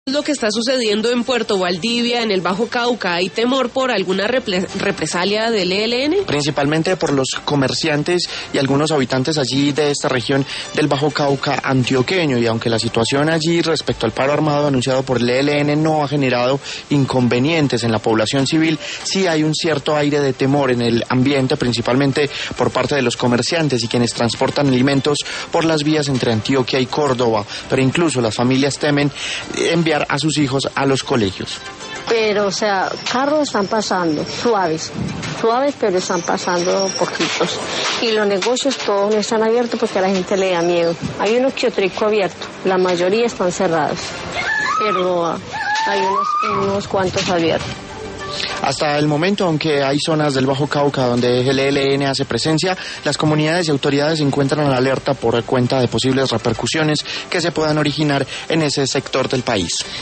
Lo que está sucediendo en Puerto Valdivia, en el Bajo Cauca, ¿hay temor por alguna represalia del ELN? Principalmente por los comerciantes y algunos habitantes allí de esta región del Bajo Cauca antioqueño, y aunque la situación allí respecto al paro armado anunciado por el ELN no ha generado inconvenientes en la población civil, sí hay un cierto aire de temor en el ambiente, principalmente por parte de los comerciantes y quienes transportan alimentos por las vías entre Antioquia y Córdoba, pero incluso las familias temen enviar a sus hijos a los colegios. Pero, o sea, carros están pasando, suaves, pero están pasando poquitos. Y los negocios todos no están abiertos porque a la gente le da miedo. Hay uno que otro abierto, la mayoría están cerrados, pero hay unos cuantos abiertos. Hasta el momento, aunque hay zonas del Bajo Cauca donde el ELN hace presencia, las comunidades y autoridades se encuentran en alerta por cuenta de posibles repercusiones que se puedan originar en ese sector del país.